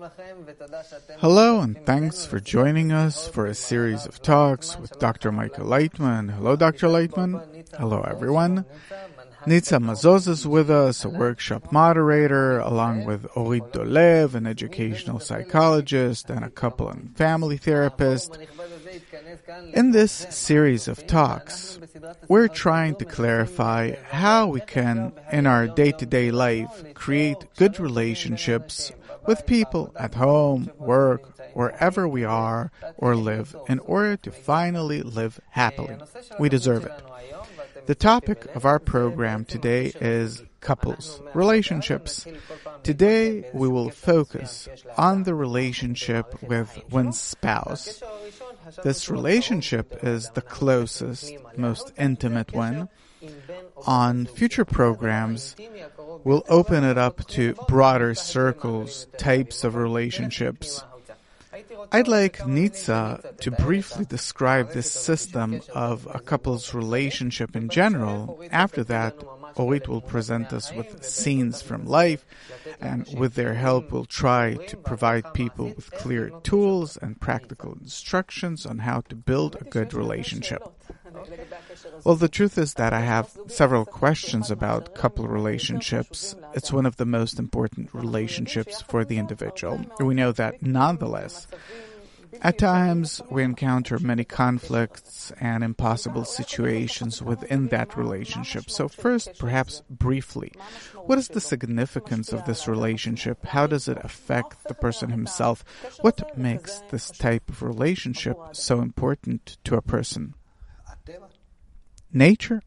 Hello, and thanks for joining us for a series of talks with Dr. Michael Leitman. Hello, Dr. Leitman. Hello, everyone. Nitza Mazoz is with us, a workshop moderator, along with Orit Dolev, an educational psychologist, and a couple and family therapist. In this series of talks, we're trying to clarify how we can, in our day-to-day life, create good relationships with people at home, work, wherever we are or live, in order to finally live happily. We deserve it. The topic of our program today is couples, relationships. Today we will focus on the relationship with one's spouse. This relationship is the closest, most intimate one. On future programs, we'll open it up to broader circles, types of relationships. I'd like Nitza to briefly describe this system of a couple's relationship in general. After that, Orit will present us with scenes from life, and with their help we'll try to provide people with clear tools and practical instructions on how to build a good relationship. Well, the truth is that I have several questions about couple relationships. It's one of the most important relationships for the individual. We know that nonetheless, at times we encounter many conflicts and impossible situations within that relationship. So first, perhaps briefly, what is the significance of this relationship? How does it affect the person himself? What makes this type of relationship so important to a person? Nature.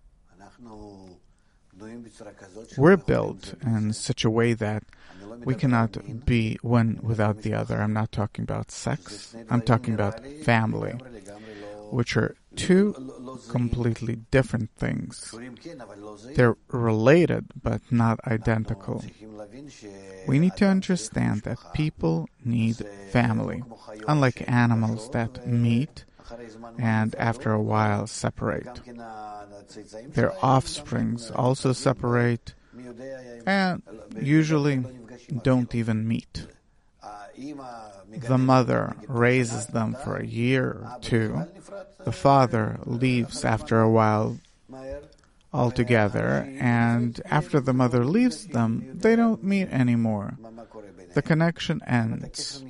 We're built in such a way that we cannot be one without the other. I'm not talking about sex. I'm talking about family, which are two completely different things. They're related, but not identical. We need to understand that people need family, unlike animals that meet and after a while separate. Their offsprings also separate and usually don't even meet. The mother raises them for a year or two. The father leaves after a while altogether, and after the mother leaves them, they don't meet anymore. The connection ends.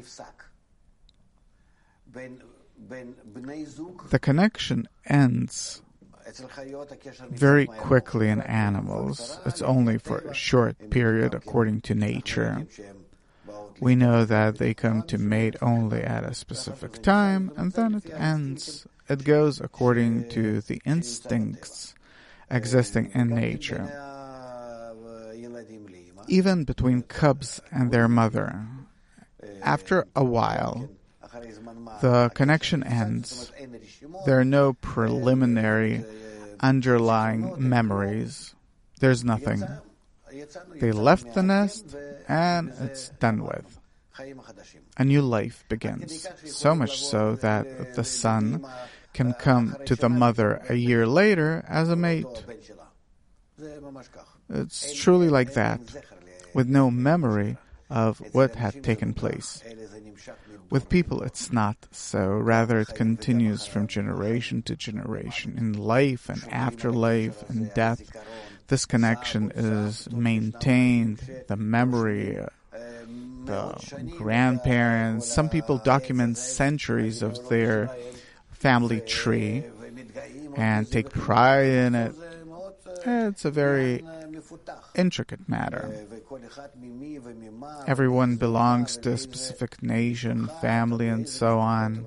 The connection ends very quickly in animals. It's only for a short period according to nature. We know that they come to mate only at a specific time, and then it ends. It goes according to the instincts existing in nature. Even between cubs and their mother, after a while, the connection ends. There are no preliminary underlying memories. There's nothing. They left the nest, and it's done with. A new life begins. So much so that the son can come to the mother a year later as a mate. It's truly like that, with no memory of what had taken place. With people, it's not so. Rather, it continues from generation to generation. In life and afterlife and death, this connection is maintained. The memory, the grandparents, some people document centuries of their family tree and take pride in it. It's a very intricate matter. Everyone belongs to a specific nation, family, and so on.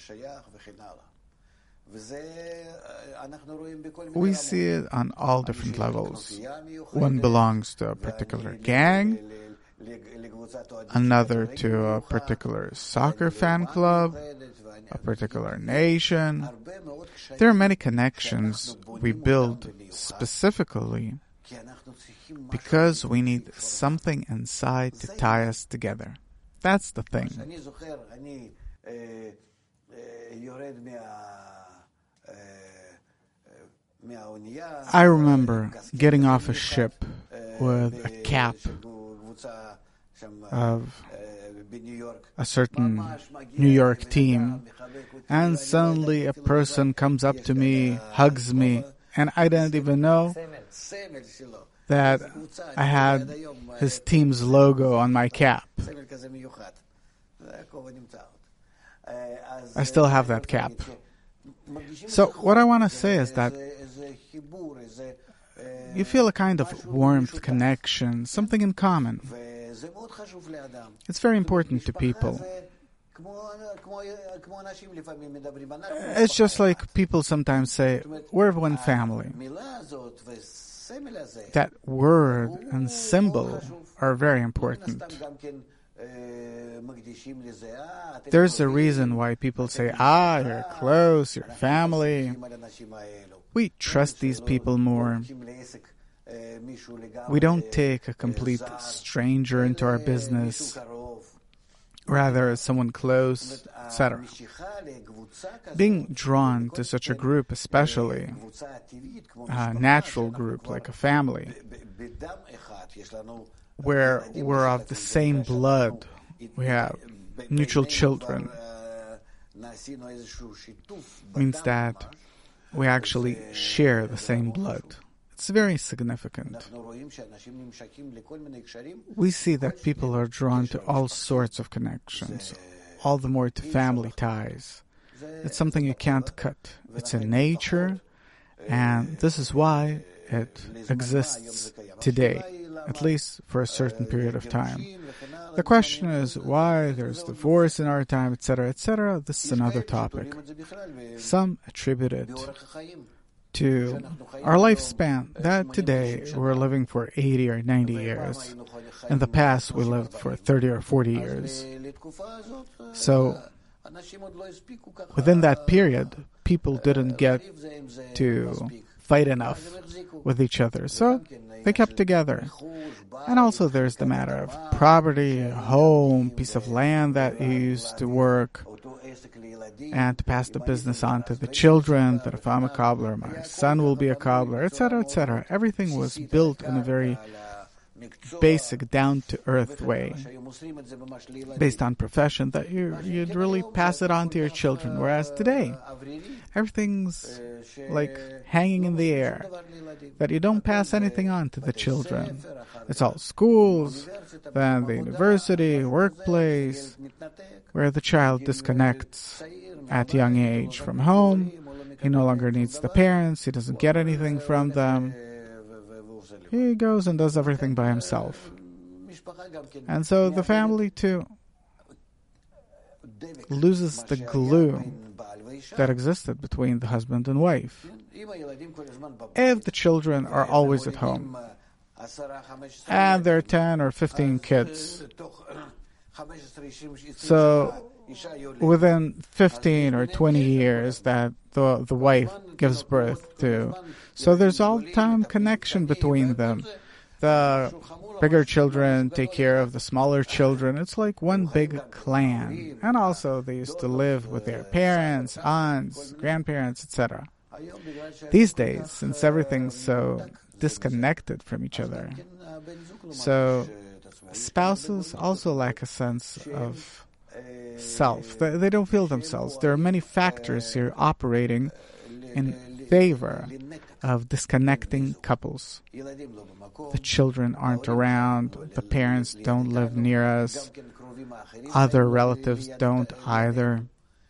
We see it on all different levels. One belongs to a particular gang, another to a particular soccer fan club, a particular nation. There are many connections we build specifically because we need something inside to tie us together. That's the thing. I remember getting off a ship with a cap of a certain New York team, and suddenly a person comes up to me, hugs me, and I didn't even know that I had his team's logo on my cap. I still have that cap. So what I want to say is that you feel a kind of warmth, connection, something in common. It's very important to people. It's just like people sometimes say, we're one family. That word and symbol are very important. There's a reason why people say, you're close, you're family. We trust these people more. We don't take a complete stranger into our business, rather someone close, etc. Being drawn to such a group, especially a natural group like a family, where we're of the same blood, we have mutual children, means that we actually share the same blood. It's very significant. We see that people are drawn to all sorts of connections, all the more to family ties. It's something you can't cut. It's in nature, and this is why it exists today, at least for a certain period of time. The question is why there's divorce in our time, etc., etc. This is another topic. Some attribute it to our lifespan, that today we're living for 80 or 90 years. In the past, we lived for 30 or 40 years. So, within that period, people didn't get to fight enough with each other. So, they kept together. And also there's the matter of property, a home, piece of land that you used to work, and to pass the business on to the children, that if I'm a cobbler, my son will be a cobbler, etc., etc. Everything was built in a very basic, down-to-earth way, based on profession, that you'd really pass it on to your children. Whereas today, everything's like hanging in the air, that you don't pass anything on to the children. It's all schools, then the university, workplace, where the child disconnects at a young age from home. He no longer needs the parents. He doesn't get anything from them. He goes and does everything by himself. And so the family, too, loses the glue that existed between the husband and wife. If the children are always at home, and there are 10 or 15 kids, so within 15 or 20 years that the wife gives birth to, so there's all the time connection between them. The bigger children take care of the smaller children. It's like one big clan. And also they used to live with their parents, aunts, grandparents, etc. These days, since everything's so disconnected from each other, so spouses also lack a sense of self. They don't feel themselves. There are many factors here operating in favor of disconnecting couples. The children aren't around. The parents don't live near us. Other relatives don't either.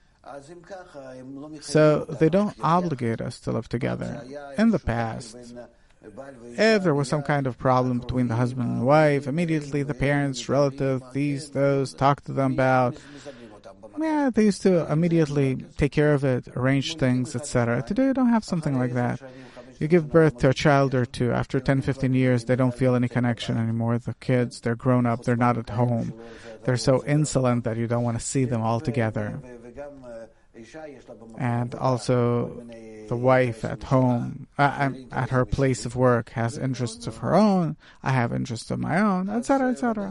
So they don't obligate us to live together. In the past, if there was some kind of problem between the husband and wife, immediately the parents, relatives, these, those, talk to them about. They used to immediately take care of it, arrange things, etc. Today you don't have something like that. You give birth to a child or two. After 10, 15 years, they don't feel any connection anymore. The kids, they're grown up, they're not at home. They're so insolent that you don't want to see them all together. And also, the wife at home, at her place of work, has interests of her own. I have interests of my own, etc., etc.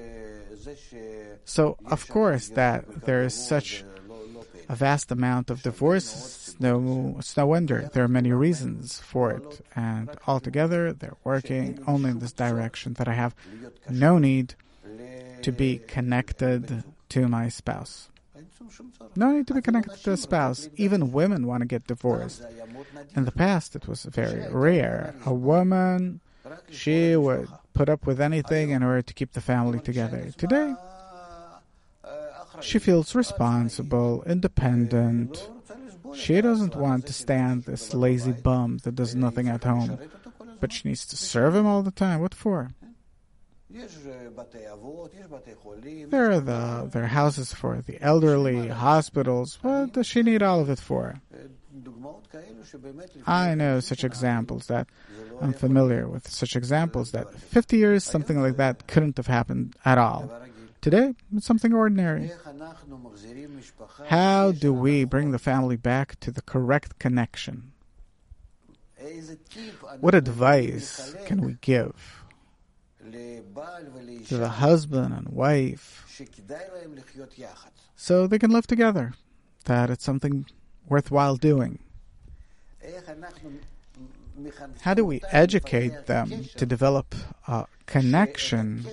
So, of course, that there is such a vast amount of divorces. It's no wonder. There are many reasons for it. And altogether, they're working only in this direction, that I have no need to be connected to my spouse. No need to be connected to a spouse. Even women want to get divorced. In the past, it was very rare. A woman, she would put up with anything in order to keep the family together. Today, she feels responsible, independent. She doesn't want to stand this lazy bum that does nothing at home. But she needs to serve him all the time. What for? There are houses for the elderly, hospitals. What does she need all of it for? I know such examples that I'm familiar with such examples that 50 years, something like that couldn't have happened at all. Today, it's something ordinary. How do we bring the family back to the correct connection? What advice can we give to the husband and wife so they can live together, that it's something worthwhile doing? How do we educate them to develop a connection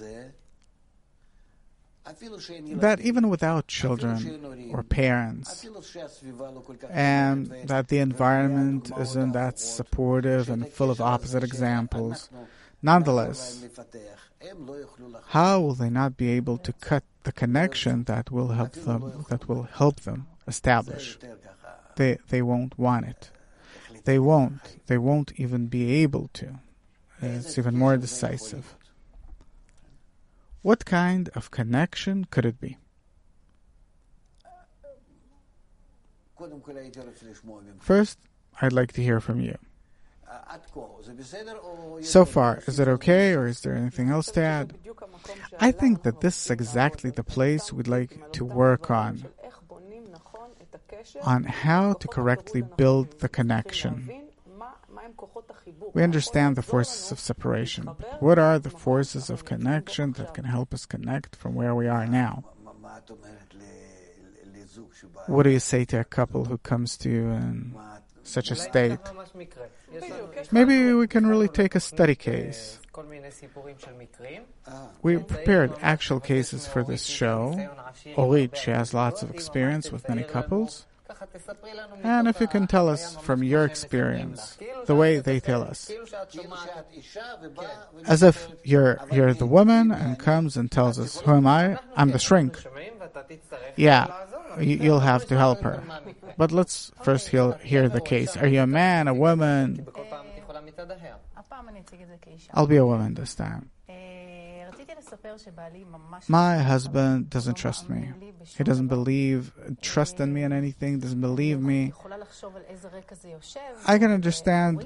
that even without children or parents, and that the environment isn't that supportive and full of opposite examples, nonetheless, how will they not be able to cut the connection that will help them establish? They won't want it. They won't even be able to. It's even more decisive. What kind of connection could it be? First, I'd like to hear from you. So far, is it okay, or is there anything else to add? I think that this is exactly the place we'd like to work on how to correctly build the connection. We understand the forces of separation, but what are the forces of connection that can help us connect from where we are now? What do you say to a couple who comes to you in such a state? Maybe we can really take a study case. We prepared actual cases for this show. Orit, she has lots of experience with many couples. And if you can tell us from your experience, the way they tell us, as if you're the woman and comes and tells us, who am I? I'm the shrink. Yeah, you'll have to help her. But let's first hear the case. Are you a man, a woman? I'll be a woman this time. My husband doesn't trust me. He doesn't trust in me in anything, doesn't believe me. I can understand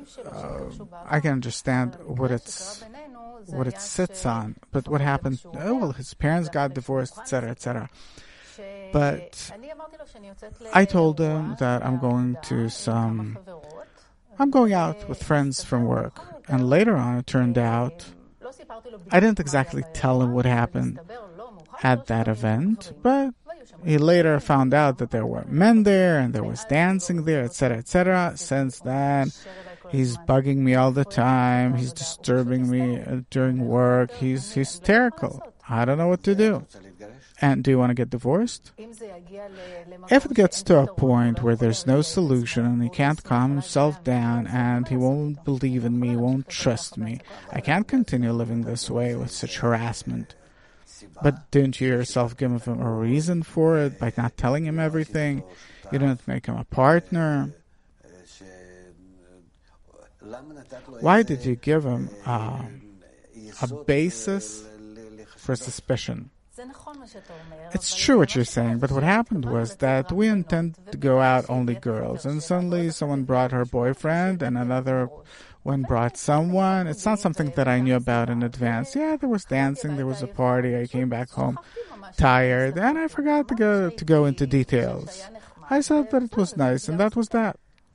what it sits on, but what happened? Oh, well, his parents got divorced, etc., etc. But I told him that I'm going out with friends from work, and later on it turned out I didn't exactly tell him what happened at that event, but he later found out that there were men there and there was dancing there, etc., etc. Since then, he's bugging me all the time. He's disturbing me during work. He's hysterical. I don't know what to do. And do you want to get divorced? If it gets to a point where there's no solution and he can't calm himself down and he won't believe in me, won't trust me, I can't continue living this way with such harassment. But didn't you yourself give him a reason for it by not telling him everything? You didn't make him a partner. Why did you give him a basis for suspicion? It's true what you're saying, but what happened was that we intended to go out only girls, and suddenly someone brought her boyfriend, and another one brought someone. It's not something that I knew about in advance. Yeah, there was dancing, there was a party, I came back home tired, and I forgot to go into details. I said that it was nice, and that was that.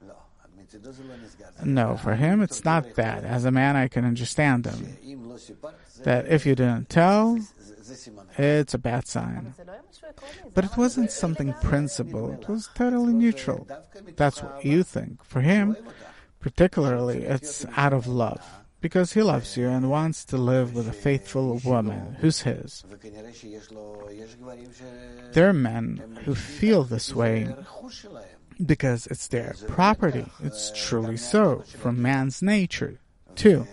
No, for him, it's not that. As a man, I can understand him. That if you didn't tell, it's a bad sign. But it wasn't something principal. It was totally neutral. That's what you think. For him, particularly, it's out of love. because he loves you and wants to live with a faithful woman who's his. There are men who feel this way because it's their property. It's truly so, from man's nature, too.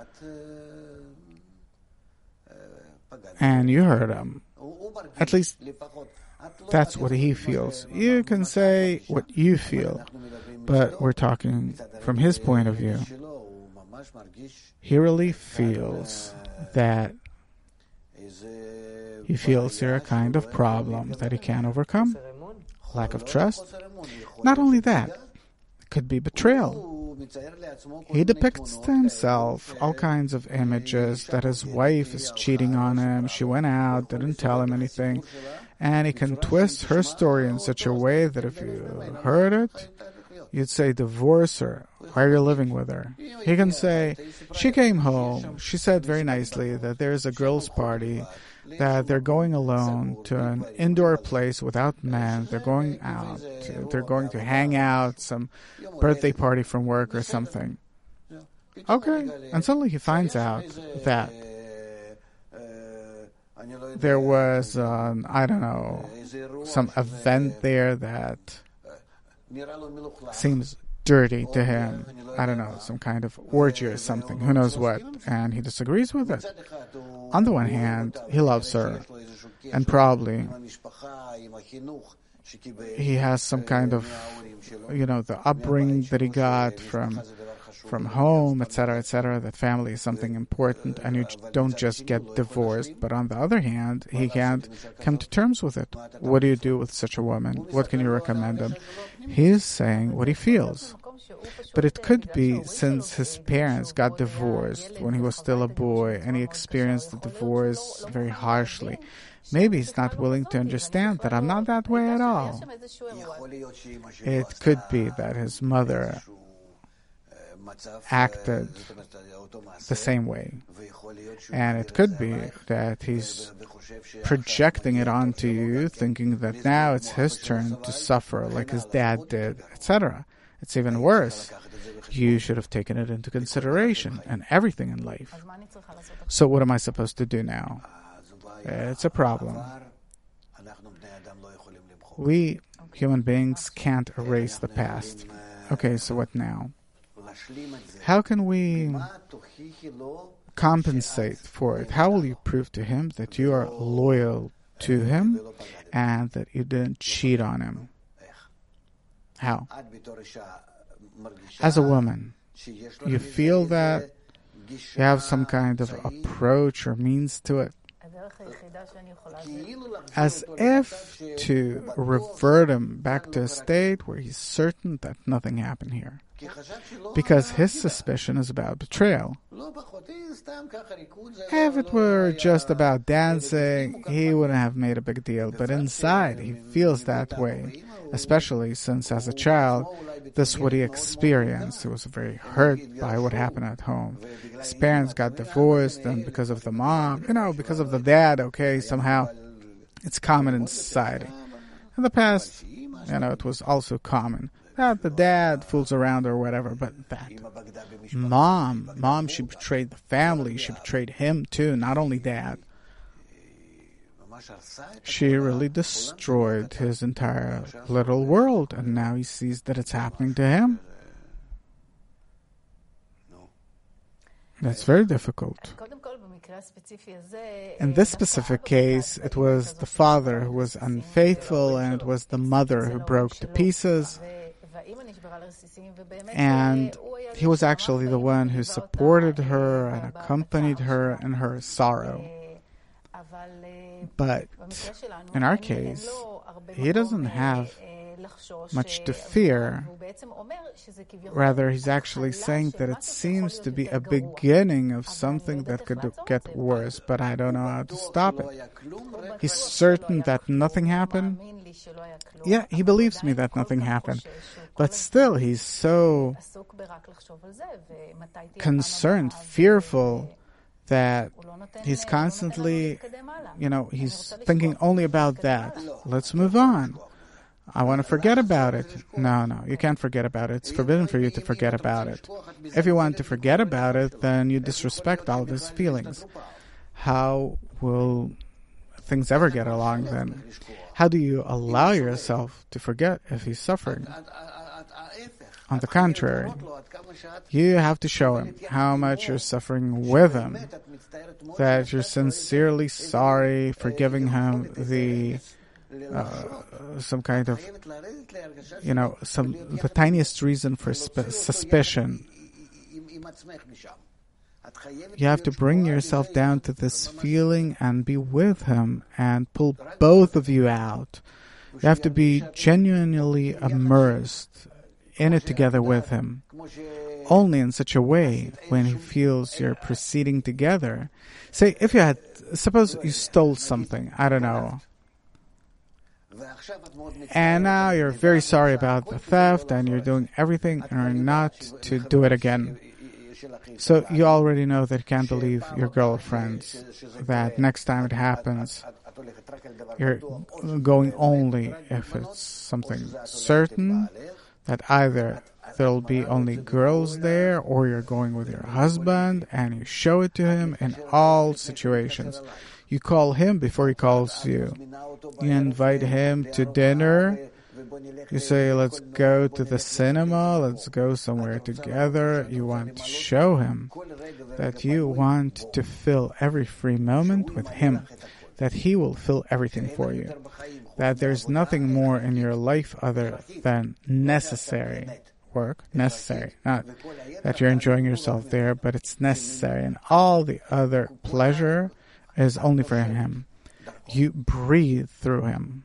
And you heard him. At least that's what he feels. You can say what you feel, but we're talking from his point of view. He really feels that he feels there are a kind of problem that he can't overcome. Lack of trust. Not only that, it could be betrayal. He depicts to himself all kinds of images that his wife is cheating on him, she went out, didn't tell him anything, and he can twist her story in such a way that if you heard it, you'd say, divorce her. Why are you living with her? He can say, she came home, she said very nicely that there's a girls' party, that they're going alone to an indoor place without men, they're going out, they're going to hang out, some birthday party from work or something. Okay, and suddenly he finds out that there was, I don't know, some event there that seems dirty to him. I don't know, some kind of orgy or something, who knows what, and he disagrees with it. On the one hand, he loves her, and probably he has some kind of, the upbringing that he got from home, etc., that family is something important, and you don't just get divorced. But on the other hand, he can't come to terms with it. What do you do with such a woman? What can you recommend him? He is saying what he feels. But it could be since his parents got divorced when he was still a boy, and he experienced the divorce very harshly. Maybe he's not willing to understand that I'm not that way at all. It could be that his mother acted the same way. And it could be that he's projecting it onto you, thinking that now it's his turn to suffer like his dad did, etc. It's even worse. You should have taken it into consideration and everything in life. So what am I supposed to do now? It's a problem. We, human beings, can't erase the past. Okay, so what now? How can we compensate for it? How will you prove to him that you are loyal to him and that you didn't cheat on him? How? As a woman, you feel that you have some kind of approach or means to it, as if to revert him back to a state where he's certain that nothing happened here. Because his suspicion is about betrayal. If it were just about dancing, he wouldn't have made a big deal. But inside, he feels that way. Especially since, as a child, this is what he experienced. He was very hurt by what happened at home. His parents got divorced, and because of the mom, because of the dad, okay, somehow it's common in society. In the past, it was also common. Not the dad fools around or whatever, but that mom, she betrayed the family. She betrayed him too, not only dad. She really destroyed his entire little world, and now he sees that it's happening to him. That's very difficult. In this specific case, it was the father who was unfaithful, and it was the mother who broke to pieces. And he was actually the one who supported her and accompanied her in her sorrow. But in our case, he doesn't have much to fear. Rather, he's actually saying that it seems to be a beginning of something that could get worse, but I don't know how to stop it. He's certain that nothing happened. Yeah, he believes me that nothing happened. But still, he's so concerned, fearful, that he's constantly, he's thinking only about that. Let's move on. I want to forget about it. No, you can't forget about it. It's forbidden for you to forget about it. If you want to forget about it, then you disrespect all of his feelings. How will things ever get along then? How do you allow yourself to forget if he's suffering? On the contrary, you have to show him how much you're suffering with him, that you're sincerely sorry for giving him some kind of, the tiniest reason for suspicion. You have to bring yourself down to this feeling and be with him and pull both of you out. You have to be genuinely immersed in it together with him. Only in such a way, when he feels you're proceeding together. Say, suppose you stole something, I don't know. And now you're very sorry about the theft and you're doing everything in order not to do it again. So you already know that you can't believe your girlfriends, that next time it happens, you're going only if it's something certain, that either there'll be only girls there or you're going with your husband, and you show it to him in all situations. You call him before he calls you. You invite him to dinner. You say, let's go to the cinema, let's go somewhere together. You want to show him that you want to fill every free moment with him, that he will fill everything for you, that there's nothing more in your life other than necessary work, necessary, not that you're enjoying yourself there, but it's necessary, and all the other pleasure is only for him. You breathe through him.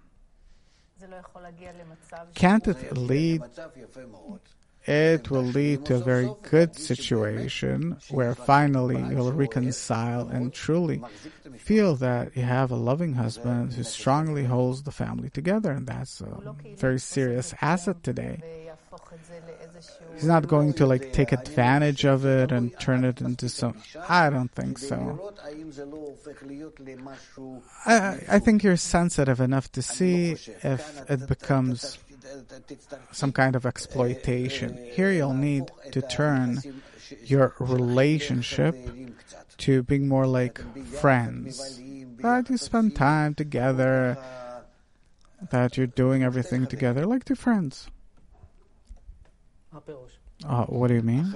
Can't it lead? It will lead to a very good situation where finally you'll reconcile and truly feel that you have a loving husband who strongly holds the family together, and that's a very serious asset today. He's not going to take advantage of it and turn it into some... I don't think so. I think you're sensitive enough to see if it becomes some kind of exploitation. Here you'll need to turn your relationship to being more like friends. That you spend time together, that you're doing everything together like two friends. What do you mean?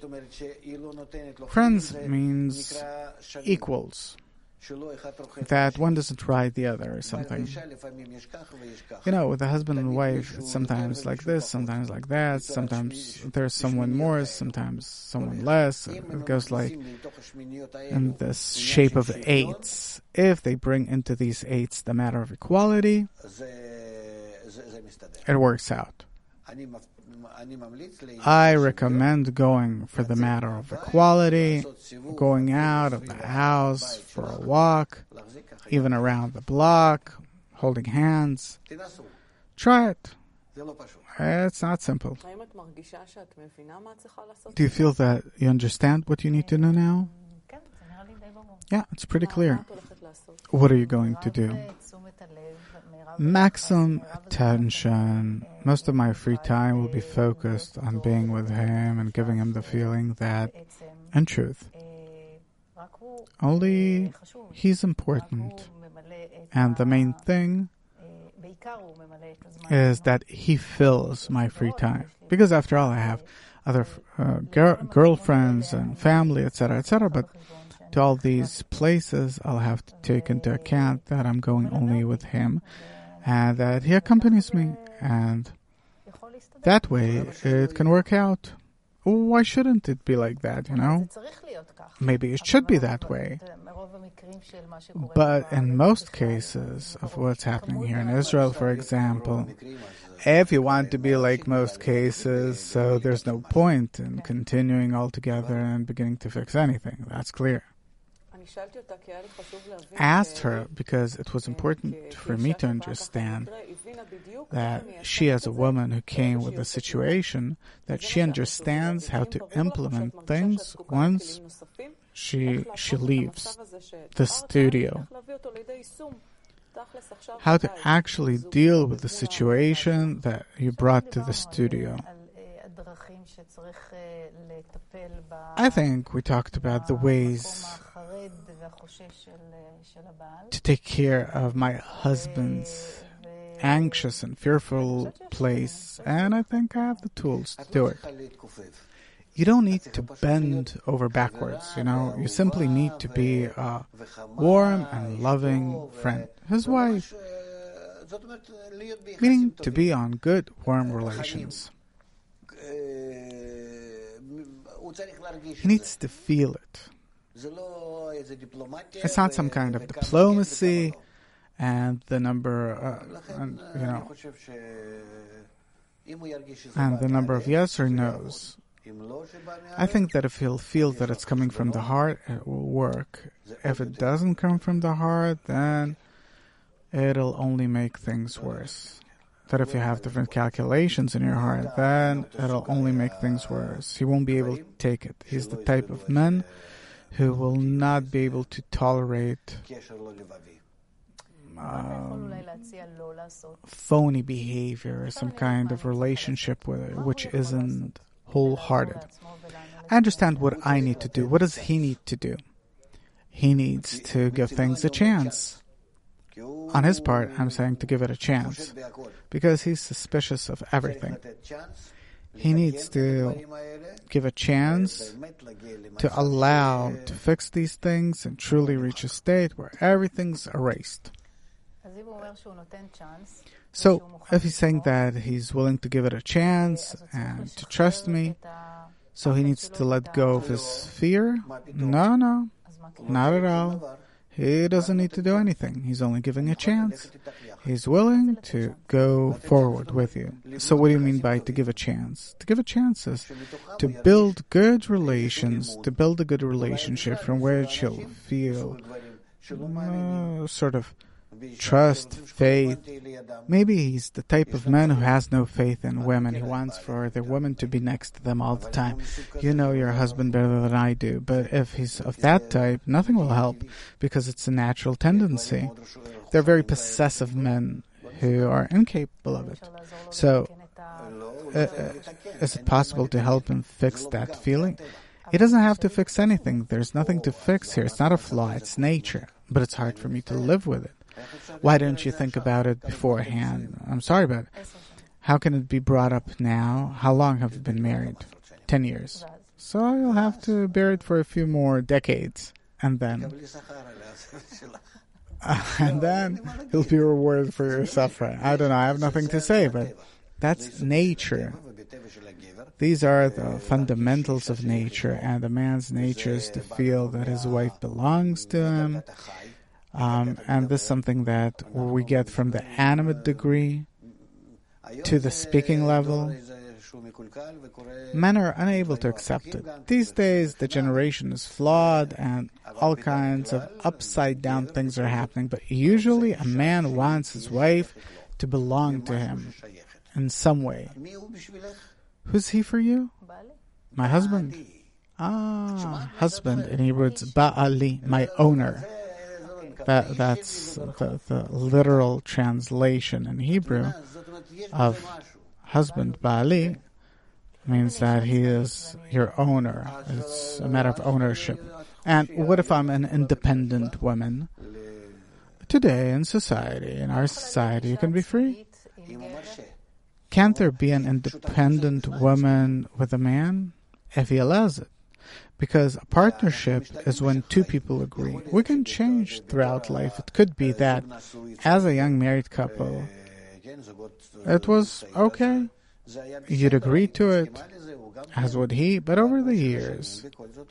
Friends means equals. That one doesn't ride the other or something. With a husband and wife, it's sometimes like this, sometimes like that, sometimes there's someone more, sometimes someone less. It goes like in this shape of eights. If they bring into these eights the matter of equality, it works out. I recommend going for the matter of equality, going out of the house for a walk, even around the block, holding hands. Try it. It's not simple. Do you feel that you understand what you need to know now? Yeah, it's pretty clear. What are you going to do? Maximum attention. Most of my free time will be focused on being with him and giving him the feeling that, in truth, only he's important. And the main thing is that he fills my free time. Because after all, I have other girlfriends and family, etc., but to all these places, I'll have to take into account that I'm going only with him and that he accompanies me. And that way, it can work out. Why shouldn't it be like that, Maybe it should be that way. But in most cases of what's happening here in Israel, for example, if you want to be like most cases, so there's no point in continuing altogether and beginning to fix anything. That's clear. I asked her because it was important for me to understand that she, as a woman who came with a situation, that she understands how to implement things once she leaves the studio. how to actually deal with the situation that you brought to the studio. I think we talked about the ways to take care of my husband's anxious and fearful place, and I think I have the tools to do it. You don't need to bend over backwards, You simply need to be a warm and loving friend. His wife, meaning to be on good, warm relations. He needs to feel it. It's not some kind of diplomacy and the number, and the number of yes or no's. I think that if he'll feel that it's coming from the heart, it will work. If it doesn't come from the heart, then it'll only make things worse. That if you have different calculations in your heart, then it'll only make things worse. He won't be able to take it. He's the type of man who will not be able to tolerate phony behavior or some kind of relationship with it, which isn't wholehearted. I understand what I need to do. What does he need to do? He needs to give things a chance. On his part, I'm saying to give it a chance, because he's suspicious of everything. He needs to give a chance to allow to fix these things and truly reach a state where everything's erased. So, if he's saying that he's willing to give it a chance and to trust me, so he needs to let go of his fear? No, not at all. He doesn't need to do anything. He's only giving a chance. He's willing to go forward with you. So what do you mean by to give a chance? To give a chance is to build good relations, to build a good relationship from which he'll feel sort of trust, faith. Maybe he's the type of man who has no faith in women. He wants for the woman to be next to them all the time. You know your husband better than I do. But if he's of that type, nothing will help, because it's a natural tendency. They're very possessive men who are incapable of it. So, is it possible to help him fix that feeling? He doesn't have to fix anything. There's nothing to fix here. It's not a flaw. It's nature. But it's hard for me to live with it. Why didn't you think about it beforehand? I'm sorry, but how can it be brought up now? How long have you been married? 10 years. So you'll have to bear it for a few more decades. And then you'll be rewarded for your suffering. I don't know. I have nothing to say, but that's nature. These are the fundamentals of nature, and a man's nature is to feel that his wife belongs to him. And this is something that we get from the animate degree to the speaking level. Men are unable to accept it. These days, the generation is flawed and all kinds of upside-down things are happening. But usually, a man wants his wife to belong to him in some way. Who's he for you? My husband. Husband. In Hebrew, it's Ba'ali, my owner. That's the literal translation in Hebrew of husband. Ba'ali means that he is your owner. It's a matter of ownership. And what if I'm an independent woman? Today in society, in our society, you can be free. Can't there be an independent woman with a man if he allows it? Because a partnership is when two people agree. We can change throughout life. It could be that as a young married couple, it was okay. You'd agree to it, as would he. But over the years,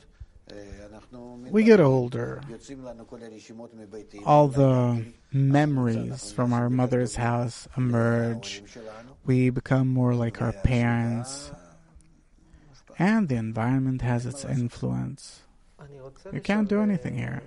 we get older. All the memories from our mother's house emerge. We become more like our parents. And the environment has its influence. You can't do anything here.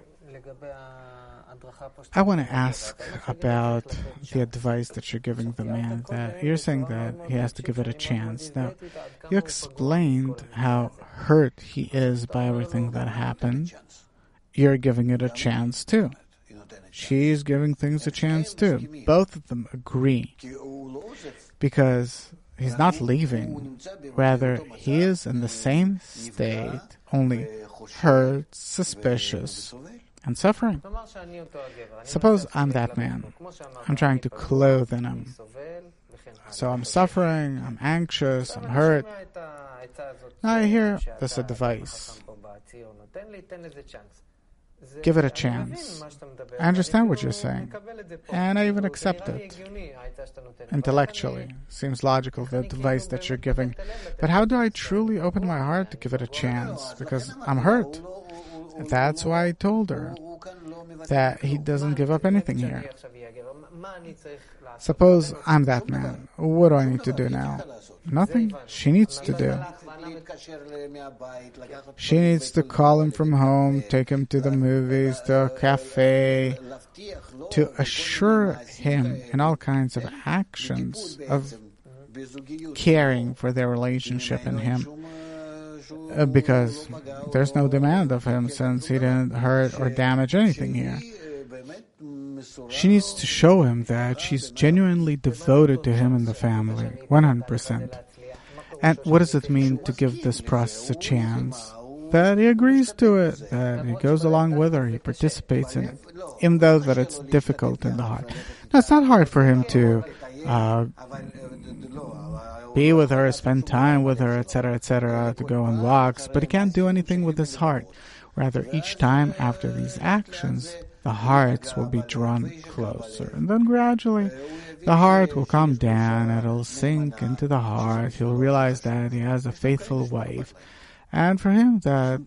I want to ask about the advice that you're giving the man. That you're saying that he has to give it a chance. Now, you explained how hurt he is by everything that happened. You're giving it a chance too. she's giving things a chance too. Both of them agree. Because he's not leaving. Rather, he is in the same state, only hurt, suspicious, and suffering. Suppose I'm that man. I'm trying to clothe in him. So I'm suffering, I'm anxious, I'm hurt. Now I hear this advice. Give it a chance. I understand what you're saying. And I even accept it. Intellectually. Seems logical, the advice that you're giving. But how do I truly open my heart to give it a chance? Because I'm hurt. That's why I told her that he doesn't give up anything here. Suppose I'm that man. What do I need to do now? Nothing. She needs to do. She needs to call him from home, take him to the movies, to a cafe, to assure him in all kinds of actions of caring for their relationship and him. Because there's no demand of him since he didn't hurt or damage anything here. She needs to show him that she's genuinely devoted to him and the family, 100%. And what does it mean to give this process a chance? That he agrees to it, that he goes along with her, he participates in it, even though that it's difficult in the heart. Now, it's not hard for him to be with her, spend time with her, etc., to go on walks, but he can't do anything with his heart. Rather, each time after these actions, the hearts will be drawn closer. And then gradually, the heart will calm down, it'll sink into the heart, he'll realize that he has a faithful wife. And for him, that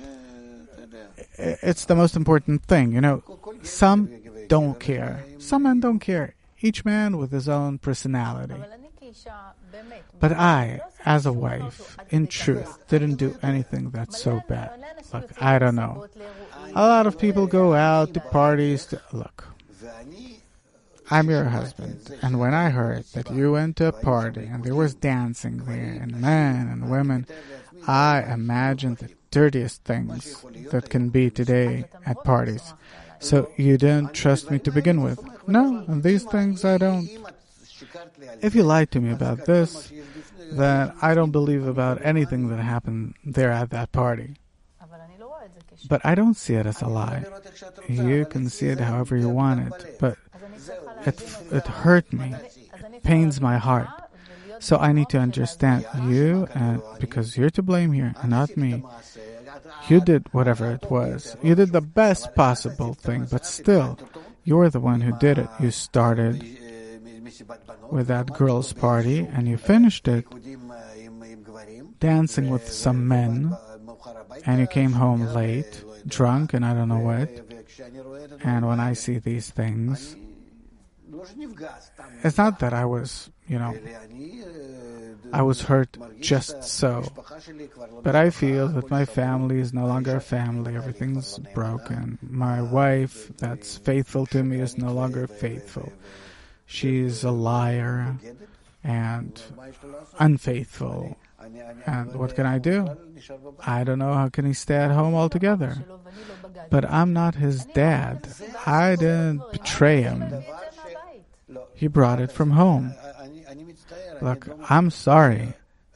it's the most important thing. You know, some don't care. Some men don't care. Each man with his own personality. But I, as a wife, in truth, didn't do anything that's so bad. Look, I don't know. A lot of people go out to parties. Look, I'm your husband, and when I heard that you went to a party and there was dancing there, and men and women, I imagined the dirtiest things that can be today at parties. So you didn't trust me to begin with? No, and these things I don't. If you lied to me about this, then I don't believe about anything that happened there at that party. But I don't see it as a lie. You can see it however you want it, but it hurt me. It pains my heart. So I need to understand you, and because you're to blame here and not me. You did whatever it was. You did the best possible thing, but still, you're the one who did it. You started with that girls' party, and you finished it dancing with some men, and you came home late, drunk, and I don't know what. And when I see these things, it's not that I was, I was hurt just so. But I feel that my family is no longer a family. Everything's broken. My wife that's faithful to me is no longer faithful. She's a liar and unfaithful. And what can I do? I don't know. How can he stay at home altogether? But I'm not his dad. I didn't betray him. He brought it from home. Look, I'm sorry.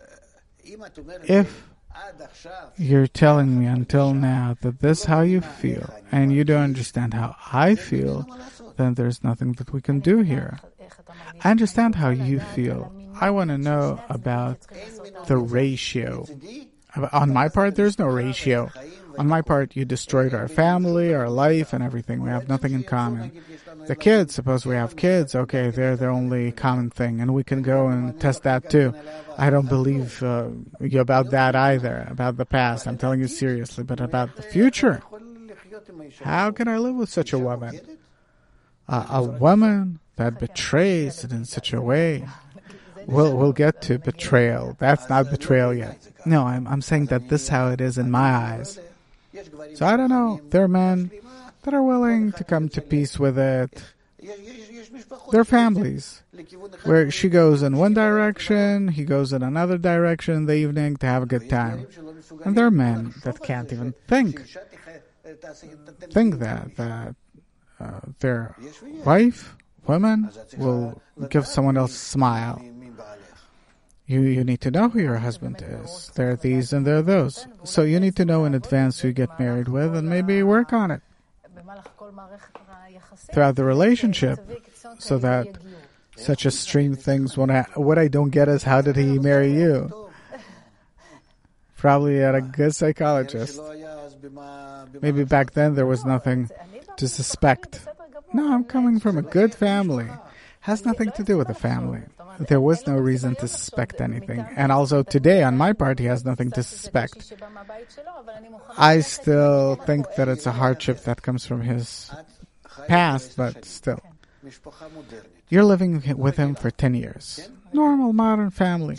If you're telling me until now that this is how you feel, and you don't understand how I feel, then there's nothing that we can do here. I understand how you feel. I want to know about the ratio. On my part, there's no ratio. On my part, you destroyed our family, our life, and everything. We have nothing in common. The kids, suppose we have kids, okay, they're the only common thing, and we can go and test that too. I don't believe you about that either, about the past. I'm telling you seriously, but about the future. How can I live with such a woman? A woman that betrays it in such a way. We'll get to betrayal. That's not betrayal yet. No, I'm saying that this is how it is in my eyes. So I don't know. There are men that are willing to come to peace with it. There are families where she goes in one direction, he goes in another direction in the evening to have a good time. And there are men that can't even think that their wife, women, will give someone else a smile. You need to know who your husband is. There are these and there are those. So you need to know in advance who you get married with and maybe work on it throughout the relationship so that such extreme things won't happen. What I don't get is, how did he marry you? Probably at a good psychologist. Maybe back then there was nothing to suspect. No, I'm coming from a good family. Has nothing to do with the family. There was no reason to suspect anything. And also today, on my part, he has nothing to suspect. I still think that it's a hardship that comes from his past, but still. You're living with him for 10 years. Normal, modern family.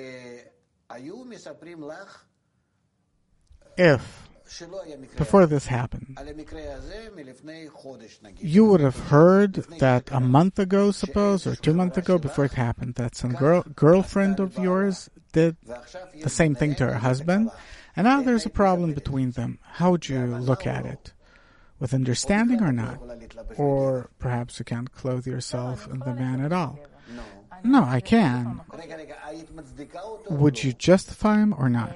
If, before this happened, you would have heard that a month ago, suppose, or 2 months ago, before it happened, that some girlfriend of yours did the same thing to her husband, and now there's a problem between them. How would you look at it? With understanding or not? Or perhaps you can't clothe yourself in the man at all. No, I can. Would you justify him or not?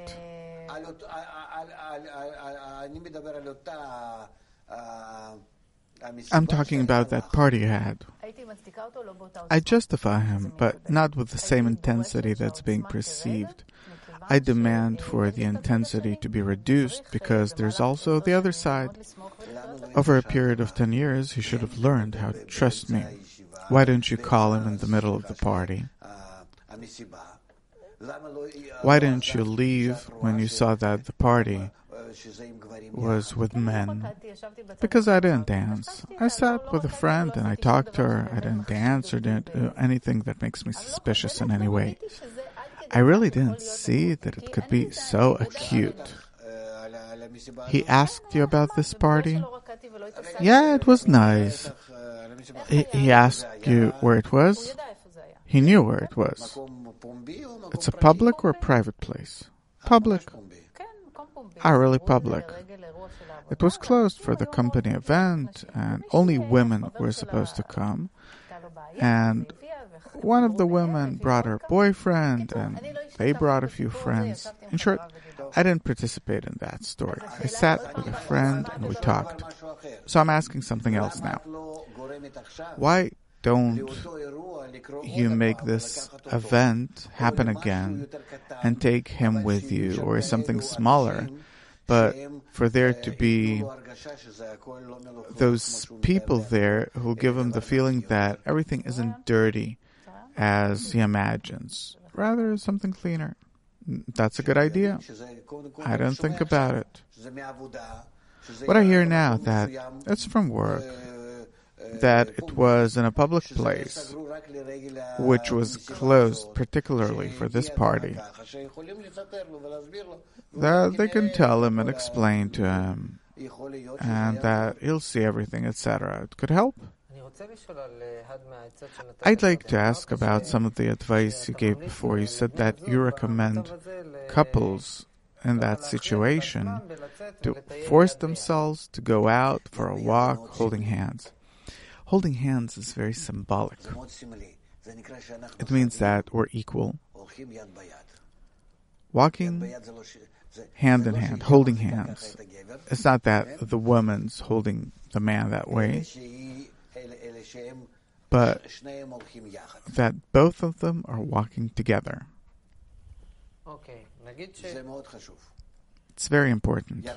I'm talking about that party you had. I justify him, but not with the same intensity that's being perceived. I demand for the intensity to be reduced because there's also the other side. Over a period of 10 years, he should have learned how to trust me. Why don't you call him in the middle of the party? Why didn't you leave when you saw that the party was with men? Because I didn't dance. I sat with a friend and I talked to her. I didn't dance or didn't do anything that makes me suspicious in any way. I really didn't see that it could be so acute. He asked you about this party? Yeah, it was nice. He asked you where it was? He knew where it was. It's a public or a private place? Public. Really public. It was closed for the company event, and only women were supposed to come. And one of the women brought her boyfriend, and they brought a few friends. In short, I didn't participate in that story. I sat with a friend and we talked. So I'm asking something else now. Why don't you make this event happen again and take him with you, or something smaller, but for there to be those people there who give him the feeling that everything isn't dirty as he imagines, rather something cleaner. That's a good idea. I don't think about it. What I hear now, that it's from work, that it was in a public place, which was closed particularly for this party, that they can tell him and explain to him, and that he'll see everything, etc. It could help. I'd like to ask about some of the advice you gave before. You said that you recommend couples in that situation to force themselves to go out for a walk holding hands. Holding hands is very symbolic. It means that we're equal. Walking hand in hand, holding hands. It's not that the woman's holding the man that way, but that both of them are walking together. It's very important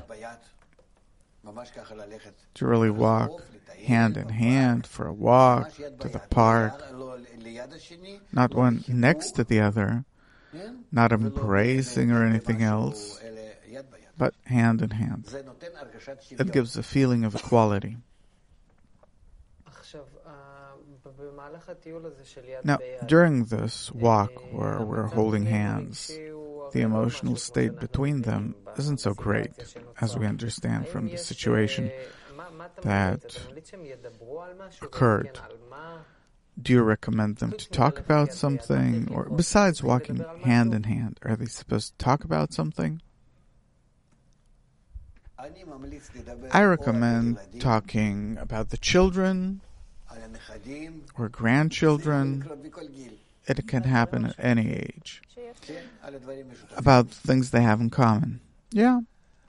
to really walk hand in hand for a walk to the park, not one next to the other, not embracing or anything else, but hand in hand. It gives a feeling of equality. Now, during this walk where we're holding hands, the emotional state between them isn't so great, as we understand from the situation that occurred. Do you recommend them to talk about something? Or besides walking hand in hand, are they supposed to talk about something? I recommend talking about the children or grandchildren. It can happen at any age. About things they have in common. Yeah.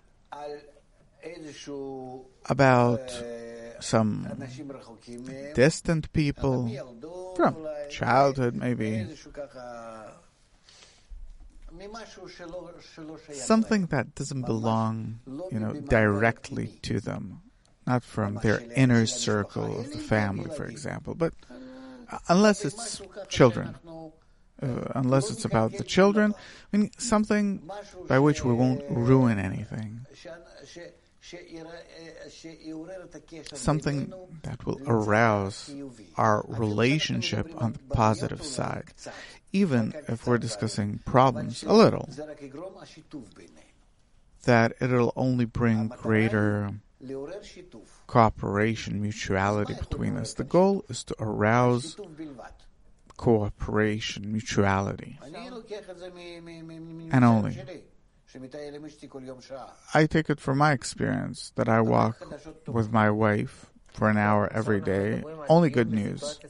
About some distant people from childhood, maybe. Something that doesn't belong, directly to them. Not from their inner circle of the family, for example. But unless it's children. Unless it's about the children. I mean, something by which we won't ruin anything. Something that will arouse our relationship on the positive side. Even if we're discussing problems a little. That it'll only bring greater cooperation, mutuality between us. The goal is to arouse cooperation, mutuality. And only. I take it from my experience that I walk with my wife for an hour every day. Only good news.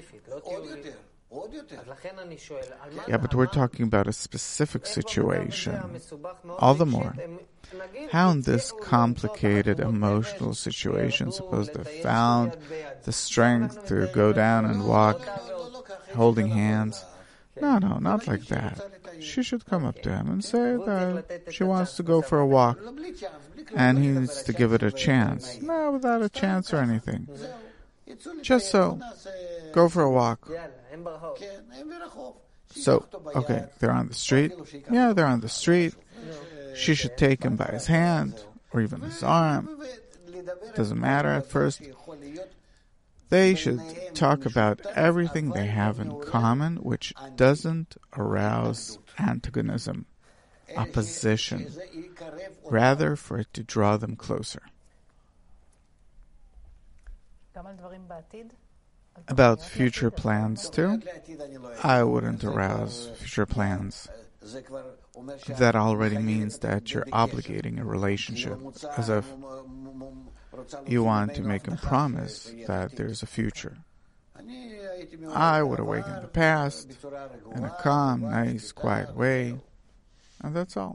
Yeah, but we're talking about a specific situation. All the more. How in this complicated emotional situation, suppose they found the strength to go down and walk holding hands? No, not like that. She should come up to him and say that she wants to go for a walk and he needs to give it a chance. No, without a chance or anything. Just so, go for a walk. So, okay, they're on the street. Yeah, they're on the street. She should take him by his hand or even his arm. Doesn't matter at first. They should talk about everything they have in common which doesn't arouse antagonism, opposition, rather for it to draw them closer. About future plans too? I wouldn't arouse future plans. That already means that you're obligating a relationship, as if you want to make him promise that there's a future. I would awaken the past in a calm, nice, quiet way, and that's all.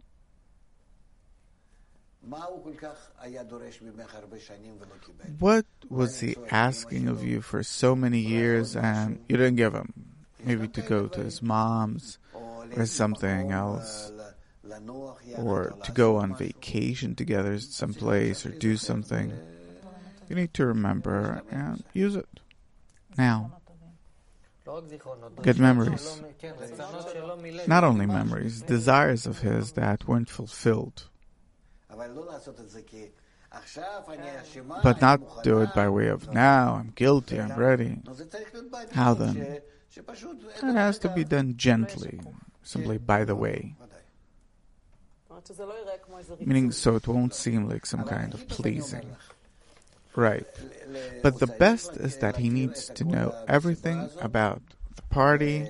What was he asking of you for so many years and you didn't give him? Maybe to go to his mom's or something else, or to go on vacation together someplace or do something. You need to remember and use it now. Good memories. Not only memories, desires of his that weren't fulfilled. But not do it by way of, now I'm guilty, I'm ready. How then? It has to be done gently, simply by the way. Meaning so it won't seem like some kind of pleasing. Right. But the best is that he needs to know everything about the party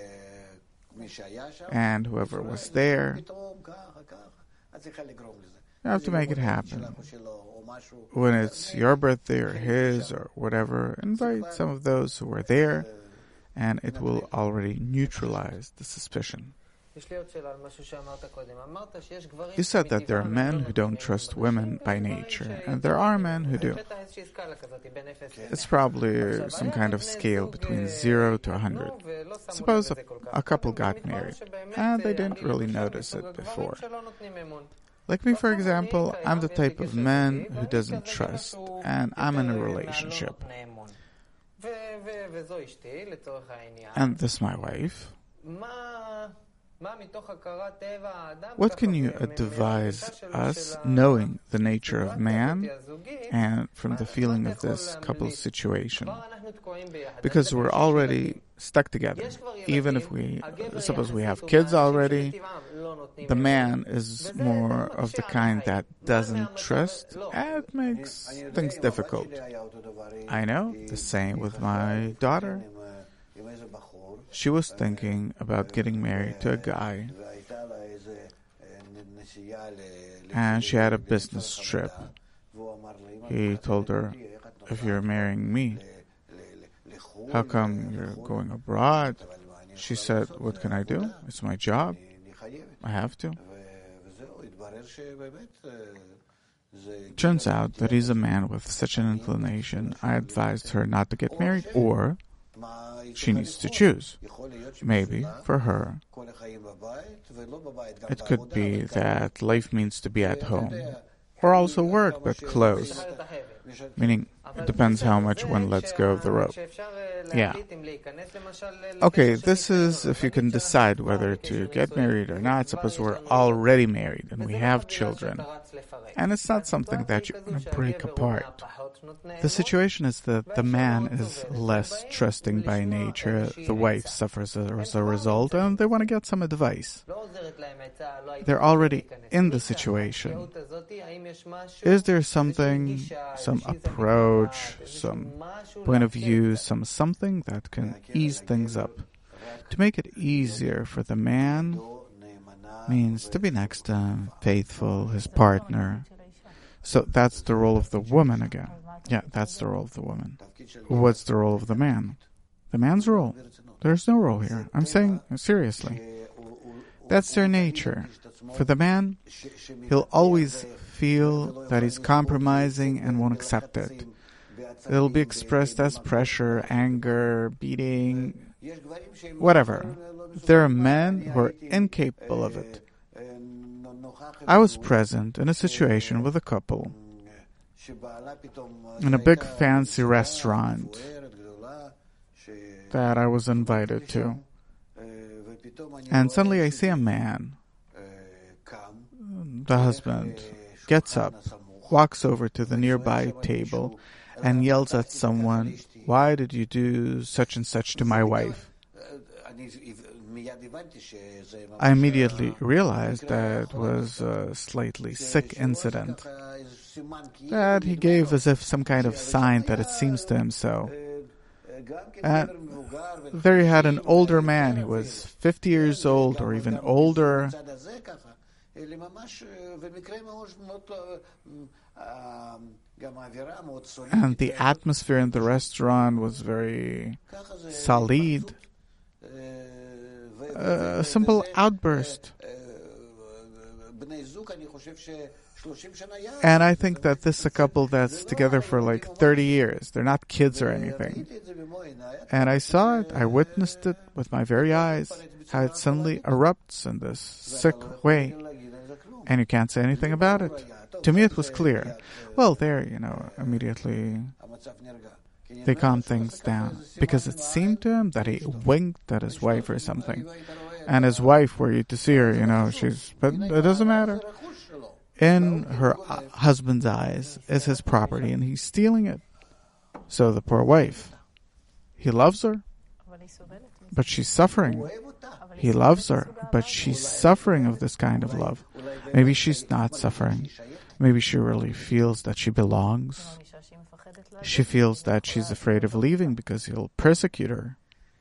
and whoever was there. You have to make it happen. When it's your birthday or his or whatever, invite some of those who were there, and it will already neutralize the suspicion. You said that there are men who don't trust women by nature, and there are men who do. It's probably some kind of scale between 0 to 100. Suppose a couple got married, and they didn't really notice it before. Like me, for example, I'm the type of man who doesn't trust, and I'm in a relationship. And this is my wife. What can you advise us, knowing the nature of man and from the feeling of this couple's situation? Because we're already stuck together. Even if suppose we have kids already, the man is more of the kind that doesn't trust, and it makes things difficult. I know, the same with my daughter. She was thinking about getting married to a guy, and she had a business trip. He told her, if you're marrying me, how come you're going abroad? She said, what can I do? It's my job. I have to. Turns out that he's a man with such an inclination. I advised her not to get married, or she needs to choose. Maybe, for her, it could be that life means to be at home, or also work, but close. Meaning, it depends how much one lets go of the rope. Yeah. Okay, this is if you can decide whether to get married or not. Suppose we're already married and we have children, and it's not something that you want to break apart. The situation is that the man is less trusting by nature, the wife suffers as a result, and they want to get some advice. They're already in the situation. Is there something, some approach, some point of view, something that can ease things up? To make it easier for the man means to be next to him, faithful, his partner. So that's the role of the woman again. Yeah, that's the role of the woman. What's the role of the man? The man's role. There's no role here. I'm saying seriously. That's their nature. For the man, he'll always feel that he's compromising and won't accept it. It'll be expressed as pressure, anger, beating, whatever. There are men who are incapable of it. I was present in a situation with a couple in a big fancy restaurant that I was invited to. And suddenly I see a man, the husband, gets up, walks over to the nearby table, and yells at someone, "Why did you do such and such to my wife?" I immediately realized that it was a slightly sick incident, that he gave as if some kind of sign that it seems to him so. And there you had an older man, he was 50 years old or even older, and the atmosphere in the restaurant was very solid. A simple outburst. And I think that this is a couple that's together for like 30 years. They're not kids or anything. And I saw it, I witnessed it with my very eyes, how it suddenly erupts in this sick way. And you can't say anything about it. To me it was clear. Well, there, immediately they calmed things down. Because it seemed to him that he winked at his wife or something. And his wife, were you to see her, but it doesn't matter. In her husband's eyes is his property, and he's stealing it. So the poor wife, he loves her, but she's suffering. He loves her, but she's suffering of this kind of love. Maybe she's not suffering. Maybe she really feels that she belongs. She feels that she's afraid of leaving because he'll persecute her.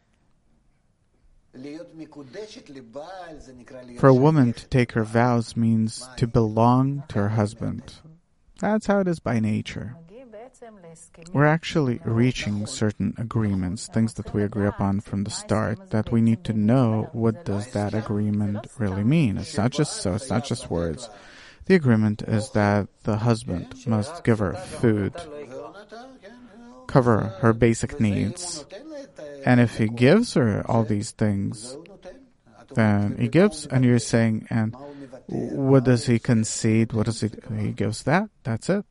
For a woman to take her vows means to belong to her husband. That's how it is by nature. We're actually reaching certain agreements, things that we agree upon from the start, that we need to know what does that agreement really mean. It's not just words. The agreement is that the husband must give her food, cover her basic needs. And if he gives her all these things, then he gives, and you're saying, and what does he concede? What does he gives that? That's it.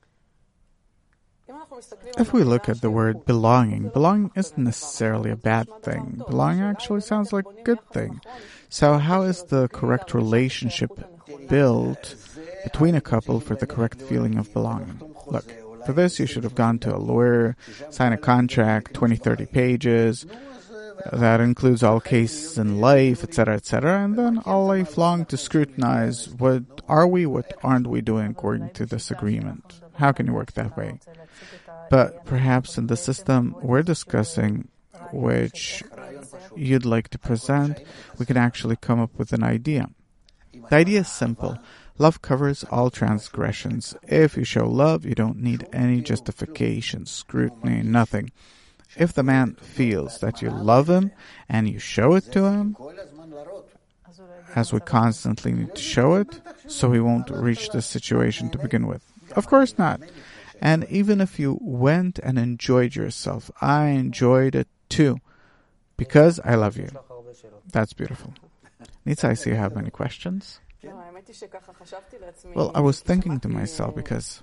If we look at the word belonging isn't necessarily a bad thing. Belonging actually sounds like a good thing. So how is the correct relationship built between a couple for the correct feeling of belonging? Look, for this you should have gone to a lawyer, sign a contract, 20, 30 pages, that includes all cases in life, etc., and then all life long to scrutinize what are we, what aren't we doing according to this agreement. How can you work that way? But perhaps in the system we're discussing, which you'd like to present, we can actually come up with an idea. The idea is simple. Love covers all transgressions. If you show love, you don't need any justification, scrutiny, nothing. If the man feels that you love him and you show it to him, as we constantly need to show it, so he won't reach this situation to begin with. Of course not. And even if you went and enjoyed yourself, I enjoyed it too, because I love you. That's beautiful. Nitza, I see you have many questions. Well, I was thinking to myself because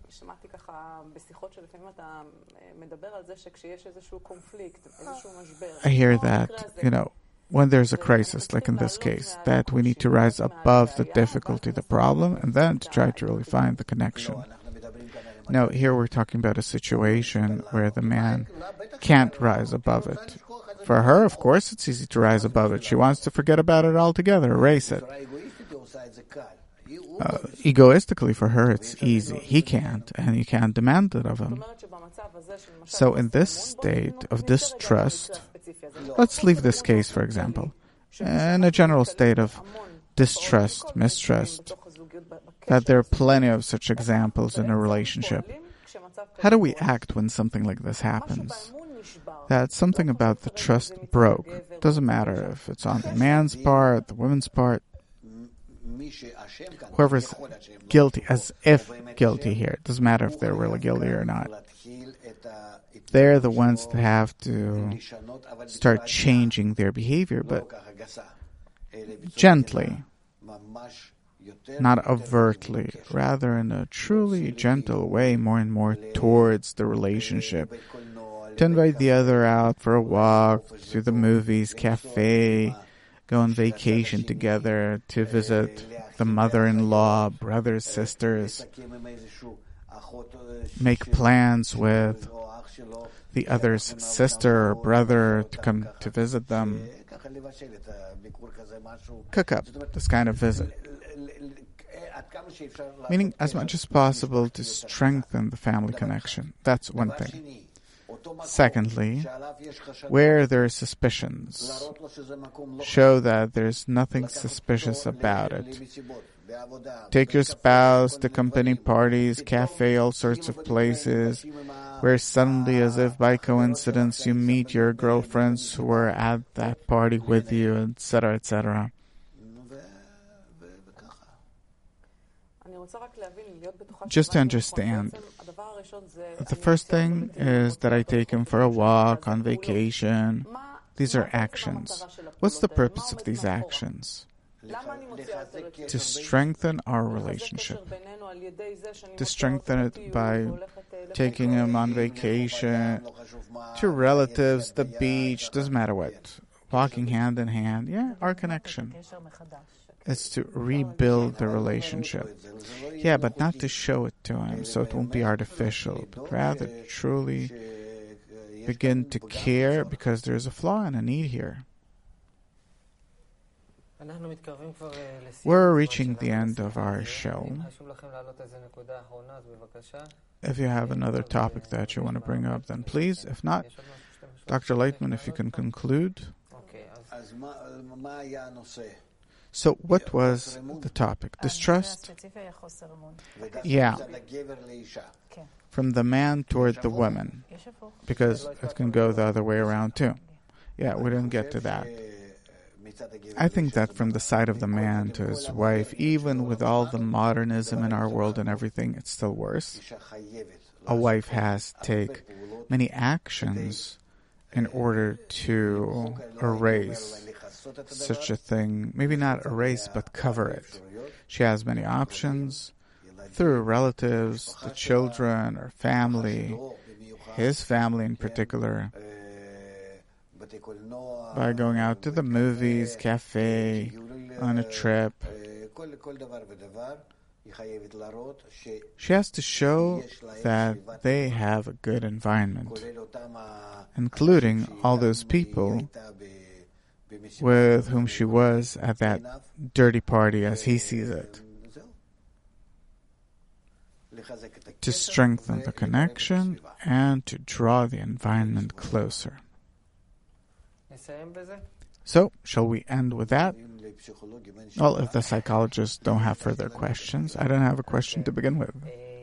I hear that, when there's a crisis, like in this case, that we need to rise above the difficulty, the problem, and then to try to really find the connection. Now, here we're talking about a situation where the man can't rise above it. For her, of course, it's easy to rise above it. She wants to forget about it altogether, erase it. Egoistically, for her, it's easy. He can't, and you can't demand it of him. So in this state of distrust, let's leave this case, for example, in a general state of distrust, mistrust, that there are plenty of such examples in a relationship. How do we act when something like this happens? That something about the trust broke. Doesn't matter if it's on the man's part, the woman's part. Whoever's guilty, as if guilty here. It doesn't matter if they're really guilty or not. They're the ones that have to start changing their behavior, but gently, not overtly, rather in a truly gentle way, more and more towards the relationship. To invite the other out for a walk, to the movies, cafe, go on vacation together, to visit the mother-in-law, brothers, sisters, make plans with the other's sister or brother to come to visit them. Cook up this kind of visit. Meaning, as much as possible to strengthen the family connection. That's one thing. Secondly, where there are suspicions, show that there's nothing suspicious about it. Take your spouse to company parties, cafe, all sorts of places, where suddenly, as if by coincidence, you meet your girlfriends who were at that party with you, etc., etc. Just to understand, the first thing is that I take him for a walk, on vacation. These are actions. What's the purpose of these actions? To strengthen our relationship. To strengthen it by taking him on vacation, to relatives, the beach, doesn't matter what. Walking hand in hand, our connection. It's to rebuild the relationship. Yeah, but not to show it to him, so it won't be artificial, but rather truly begin to care because there's a flaw and a need here. We're reaching the end of our show. If you have another topic that you want to bring up, then please. If not, Dr. Leitman, if you can conclude. So what was the topic? Distrust? Yeah. From the man toward the woman. Because it can go the other way around too. Yeah, we didn't get to that. I think that from the side of the man to his wife, even with all the modernism in our world and everything, it's still worse. A wife has to take many actions in order to erase such a thing. Maybe not erase, but cover it. She has many options through relatives, the children, or family, his family in particular, by going out to the movies, cafe, on a trip. She has to show that they have a good environment, including all those people with whom she was at that dirty party as he sees it. To strengthen the connection and to draw the environment closer. So, shall we end with that? Well, if the psychologists don't have further questions, I don't have a question to begin with.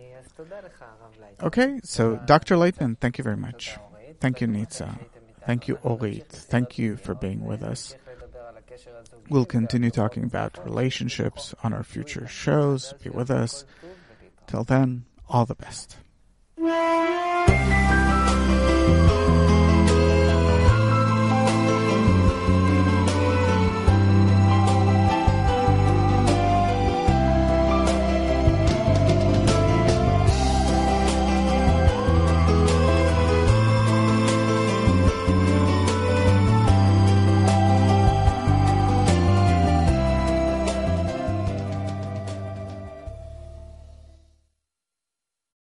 Okay, so Dr. Leitman, thank you very much. Thank you, Nitza. Thank you, Orit. Thank you for being with us. We'll continue talking about relationships on our future shows. Be with us. Till then, all the best.